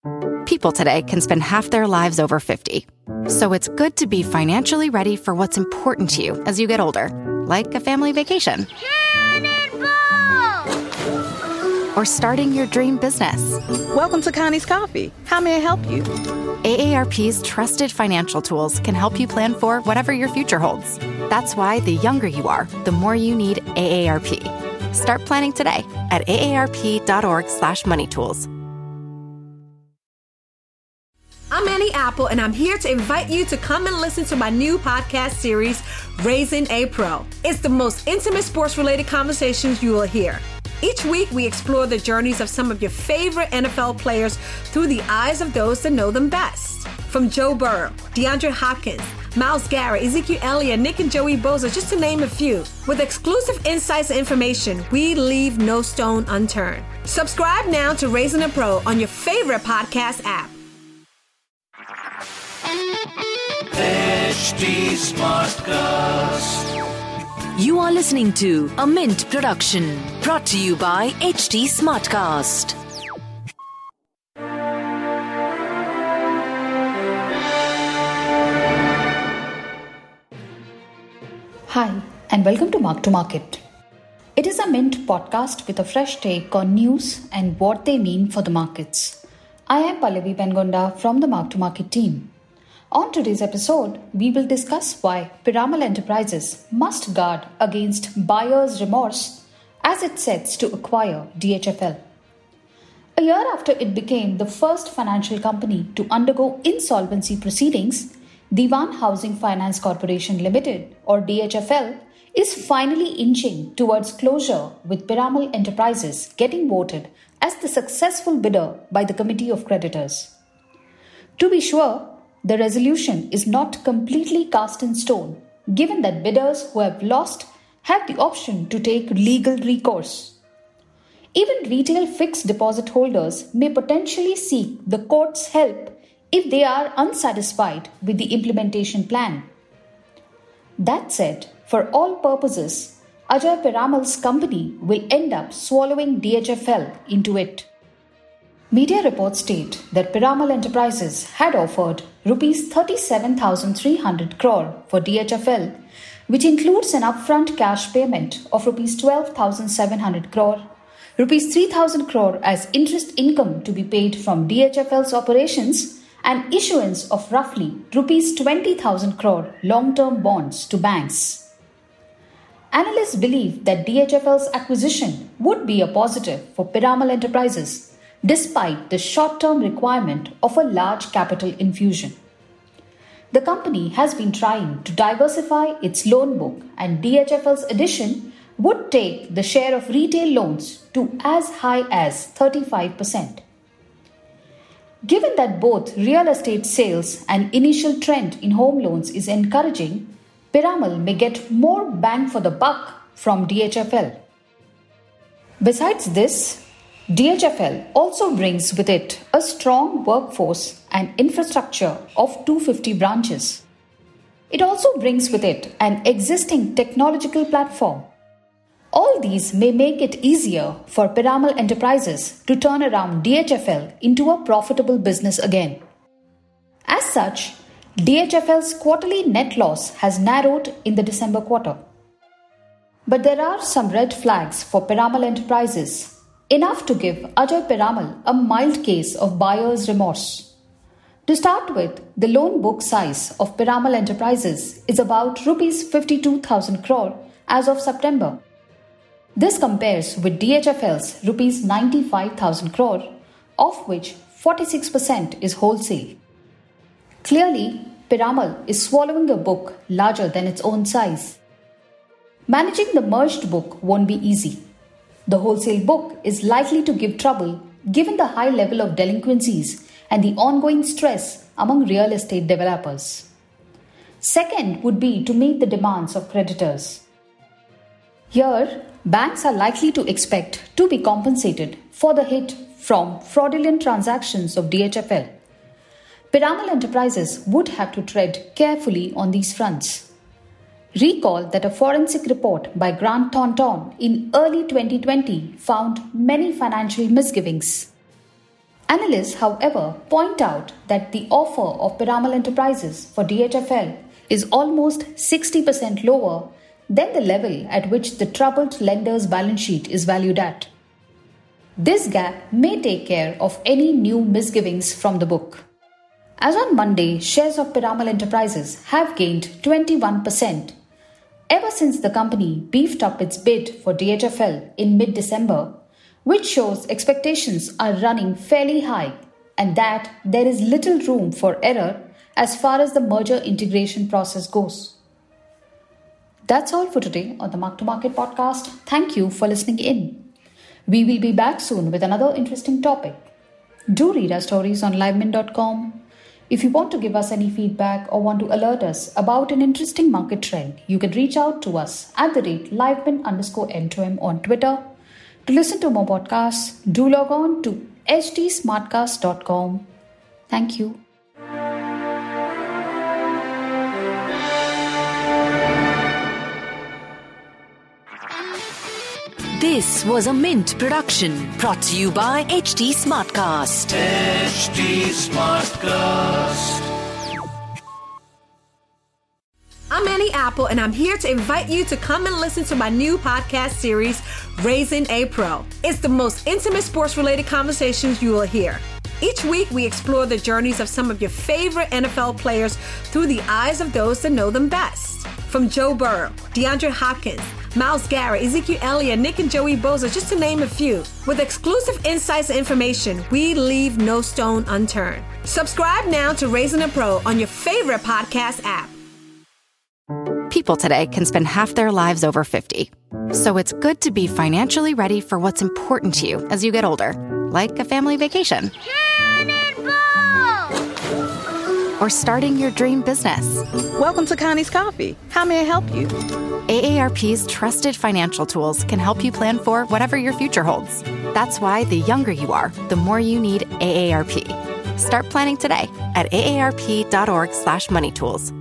People today can spend half their lives over 50. So it's good to be financially ready for what's important to you as you get older, like a family vacation. Or starting your dream business. Welcome to Connie's Coffee. How may I help you? AARP's trusted financial tools can help you plan for whatever your future holds. That's why the younger you are, the more you need AARP. Start planning today at aarp.org/moneytools. I'm Annie Apple, and I'm here to invite you to come and listen to my new podcast series, Raising a Pro. It's the most intimate sports-related conversations you will hear. Each week, we explore the journeys of some of your favorite NFL players through the eyes of those that know them best. From Joe Burrow, DeAndre Hopkins, Myles Garrett, Ezekiel Elliott, Nick and Joey Bosa, just to name a few. With exclusive insights and information, we leave no stone unturned. Subscribe now to Raising a Pro on your favorite podcast app. HT Smartcast. You are listening to a Mint production brought to you by HT Smartcast. Hi, and welcome to Mark. It is a Mint podcast with a fresh take on news and what they mean for the markets. I am Pallavi Pengonda from the Mark team. On today's episode, we will discuss why Piramal Enterprises must guard against buyer's remorse as it sets to acquire DHFL. A year after it became the first financial company to undergo insolvency proceedings, Dewan Housing Finance Corporation Limited, or DHFL, is finally inching towards closure, with Piramal Enterprises getting voted as the successful bidder by the Committee of Creditors. To be sure, the resolution is not completely cast in stone, given that bidders who have lost have the option to take legal recourse. Even retail fixed deposit holders may potentially seek the court's help if they are unsatisfied with the implementation plan. That said, for all purposes, Ajay Piramal's company will end up swallowing DHFL into it. Media reports state that Piramal Enterprises had offered Rs 37,300 crore for DHFL, which includes an upfront cash payment of Rs 12,700 crore, Rs 3,000 crore as interest income to be paid from DHFL's operations, and issuance of roughly Rs 20,000 crore long-term bonds to banks. Analysts believe that DHFL's acquisition would be a positive for Piramal Enterprises, despite the short-term requirement of a large capital infusion. The company has been trying to diversify its loan book, and DHFL's addition would take the share of retail loans to as high as 35%. Given that both real estate sales and initial trend in home loans is encouraging, Piramal may get more bang for the buck from DHFL. Besides this, DHFL also brings with it a strong workforce and infrastructure of 250 branches. It also brings with it an existing technological platform. All these may make it easier for Piramal Enterprises to turn around DHFL into a profitable business again. As such, DHFL's quarterly net loss has narrowed in the December quarter. But there are some red flags for Piramal Enterprises, enough to give Ajay Piramal a mild case of buyer's remorse. To start with, the loan book size of Piramal Enterprises is about Rs 52,000 crore as of September. This compares with DHFL's Rs 95,000 crore, of which 46% is wholesale. Clearly, Piramal is swallowing a book larger than its own size. Managing the merged book won't be easy. The wholesale book is likely to give trouble given the high level of delinquencies and the ongoing stress among real estate developers. Second would be to meet the demands of creditors. Here, banks are likely to expect to be compensated for the hit from fraudulent transactions of DHFL. Piramal Enterprises would have to tread carefully on these fronts. Recall that a forensic report by Grant Thornton in early 2020 found many financial misgivings. Analysts, however, point out that the offer of Piramal Enterprises for DHFL is almost 60% lower than the level at which the troubled lender's balance sheet is valued at. This gap may take care of any new misgivings from the book. As on Monday, shares of Piramal Enterprises have gained 21%. Ever since the company beefed up its bid for DHFL in mid-December, which shows expectations are running fairly high and that there is little room for error as far as the merger integration process goes. That's all for today on the Mark to Market podcast. Thank you for listening in. We will be back soon with another interesting topic. Do read our stories on livemint.com. If you want to give us any feedback or want to alert us about an interesting market trend, you can reach out to us at @livemint_M2M on Twitter. To listen to more podcasts, do log on to hdsmartcast.com. Thank you. This was a Mint production brought to you by HT Smartcast. HT Smartcast. I'm Annie Apple, and I'm here to invite you to come and listen to my new podcast series, Raising a Pro. It's the most intimate sports-related conversations you will hear. Each week, we explore the journeys of some of your favorite NFL players through the eyes of those that know them best. From Joe Burrow, DeAndre Hopkins, Myles Garrett, Ezekiel Elliott, Nick and Joey Bosa, just to name a few. With exclusive insights and information, we leave no stone unturned. Subscribe now to Raising a Pro on your favorite podcast app. People today can spend half their lives over 50. So it's good to be financially ready for what's important to you as you get older, like a family vacation. Or starting your dream business. Welcome to Connie's Coffee. How may I help you? AARP's trusted financial tools can help you plan for whatever your future holds. That's why the younger you are, the more you need AARP. Start planning today at aarp.org/moneytools.